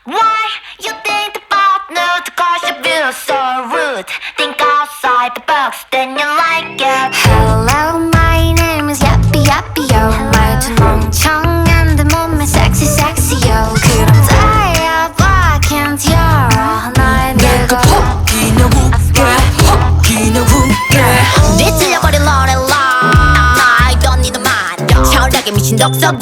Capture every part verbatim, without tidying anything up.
Why you think about nude? Cause you feel so rude. Think outside the box, then you like it. Hello, my name is Yappy Yappy Yo. 말투 멍청한 데 몸매 sexy sexy yo. 그럼 다야 봐, can't 열어 날 내가 혹기나 웃게 혹기나 웃게 뒤틀려버린 노래라 I don't need a mind 철학에 미친 독서관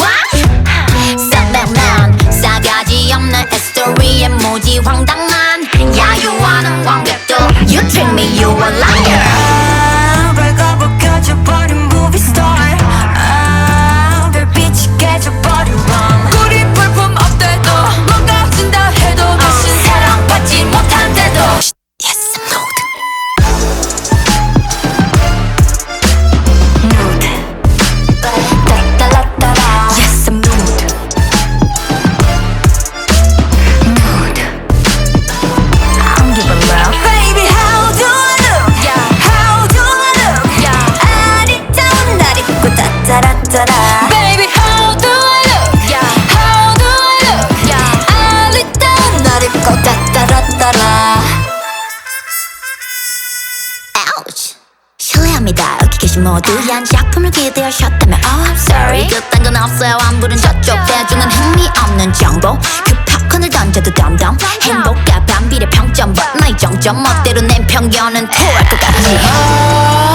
쌍백만 싸가지 없는 스토리에 무지 황당한 야유하는 관객도 You treat me you a liar 밝아버 켜져버린 movie star 아, 별빛이 깨져버린 밤 우리 볼품 없대도 망가진다 해도 다신 사랑받지 못한대도 Yes, nude Nude 따따라따라 Yes, I'm nude Nude I don't give a love Baby how do I look Yeah How do I look Yeah 아리따운 날 입고 따따라따라 Baby how do I look Yeah How do I look Yeah 아리따운 날 입고 따따라따라 Ouch 실례합니다 여기 계신 모두한 작품을 기대하셨다면 Oh I'm sorry 그딴 건 없어요 안 부른 저쪽 대중은 흥미없는 정보 그 팝콘을 던져도 덤덤 행복과 반비례 평점 But 나의 정점 멋대로 낸 편견은 토할 것 같지